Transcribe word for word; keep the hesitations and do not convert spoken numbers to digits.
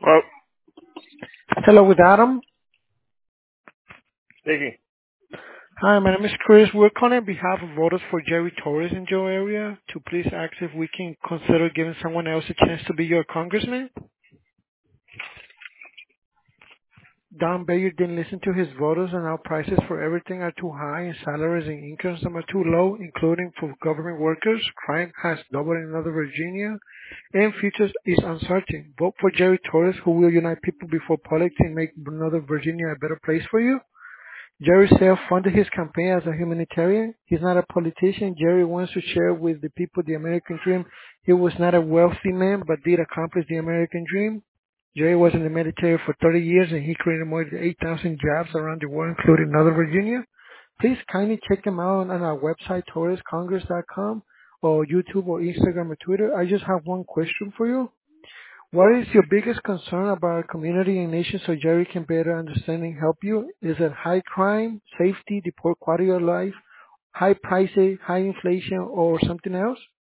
Well, Hello, with Adam. speaking. Hi, my name is Chris. We're calling on behalf of voters for Jerry Torres in Joe area to please ask if we can consider giving someone else a chance to be your congressman. Don Bayer didn't listen to his voters and now prices for everything are too high and salaries and incomes are too low, including for government workers. Crime has doubled in Northern Virginia and future is uncertain. Vote for Jerry Torres, who will unite people before politics and make Northern Virginia a better place for you. Jerry self-funded his campaign as a humanitarian. He's not a politician. Jerry wants to share with the people the American dream. He was not a wealthy man, but did accomplish the American dream. Jerry was in the military for thirty years, and he created more than eight thousand jobs around the world, including Northern Virginia. Please kindly check him out on our website, torres congress dot com, or YouTube or Instagram or Twitter. I just have one question for you. What is your biggest concern about our community and nation so Jerry can better understand and help you? Is it high crime, safety, the poor quality of life, high prices, high inflation, or something else?